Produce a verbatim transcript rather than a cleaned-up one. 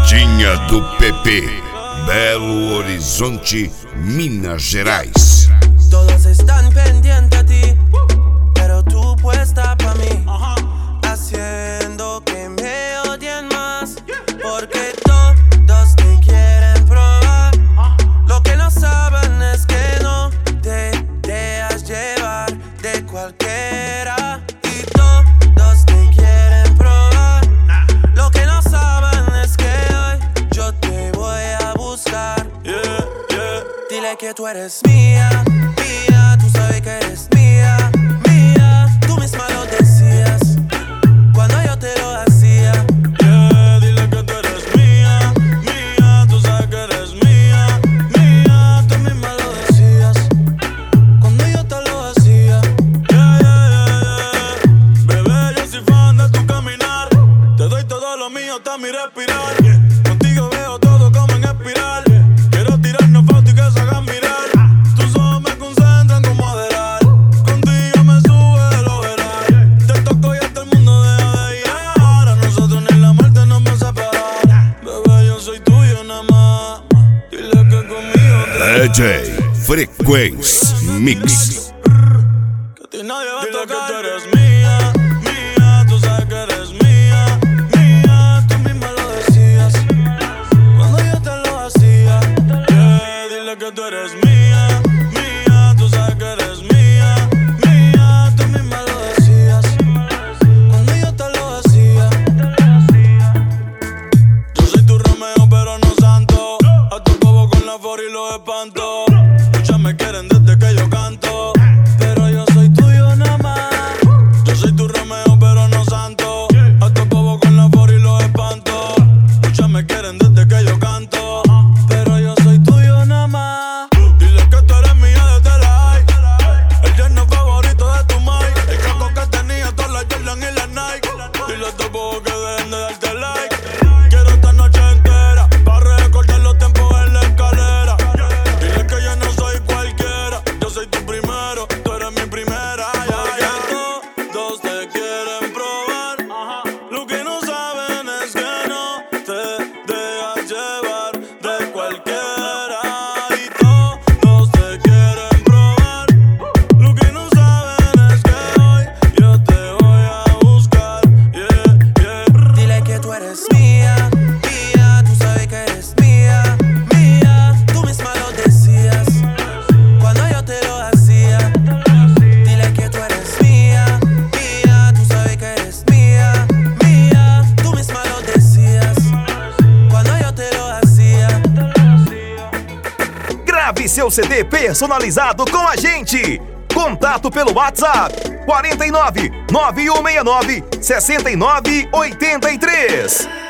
Pagodinha do P P, Belo Horizonte, Minas Gerais. Todos están pendientes a ti, pero tú puesta pa' mí, haciendo que me odien más, porque todos te quieren probar. Lo que no saben es que no te dejas llevar de cualquiera, y todos te quieren probar. Lo que no saben es que hoy yo te voy a buscar. Yeah, yeah. Dile que tú eres mía, mía, tú sabes que eres mía, mía. Tú misma lo decías cuando yo te lo hacía. Yeah, dile que tú eres mía, mía, tú sabes que eres mía, mía. Tú misma lo decías cuando yo te lo hacía. Yeah, yeah, yeah, yeah. Bebé, yo soy fan de tu caminar. Te doy todo lo mío hasta mi respirar. Contigo veo todo como en espiral. Quiero tirarnos fotos y que se hagan mirar. Tus ojos me concentran como adelar. Contigo me sube el overall. Te toco y hasta el mundo deja de ir. A nosotros ni la muerte nos va a separar. Bebé, yo soy tuyo nada más. Dile que conmigo te D J Frequency Mix. que a ti nadie va a tocar. Dile que tú eres mía, mía. Tú sabes que eres mía, mía. Tú misma lo decías cuando yo te lo hacía. Yeah, dile que tú eres mía, mía. Tú sabes que eres mía, mía. Tú misma lo decías cuando yo te lo hacía. Yo soy tu Romeo pero no santo. A tu bobo con la for y los espanto. Muchas me quieren desde que yo canto, pero yo soy tuyo nada más. Yo soy tu Romeo pero no santo. A tu bobo con la for y los espanto. Muchas me quieren desde que yo canto, pero yo soy tuyo nada más. Dile que tú eres mía desde la high. El yerno favorito de tu mai. El capo que tenía todas las Jordan y las Nike. Dile a tu bobo que dejen de darte like. Quiero esta noche entera para recordar los tiempos en la escalera. Dile que yo no soy cualquiera. Yo soy tu primero, tú eres mi primera. Ya, ya. Todos te quieren probar. Lo que no saben es que no te dejas llevar de cualquiera. Y todos te quieren probar. Lo que no saben es que hoy yo te voy a buscar. Yeah, yeah. Dile que tú eres mía, mía, tú sabes que eres mía, mía. Tú misma lo decías cuando yo te lo hacía. Dile que tú eres mía, mía, tú sabes que eres mía, mía. Tú misma lo decías cuando yo te lo hacía. Grave seu C D personalizado com a gente. Contato pelo WhatsApp quatro nove nove um seis nove, seis nove oito três.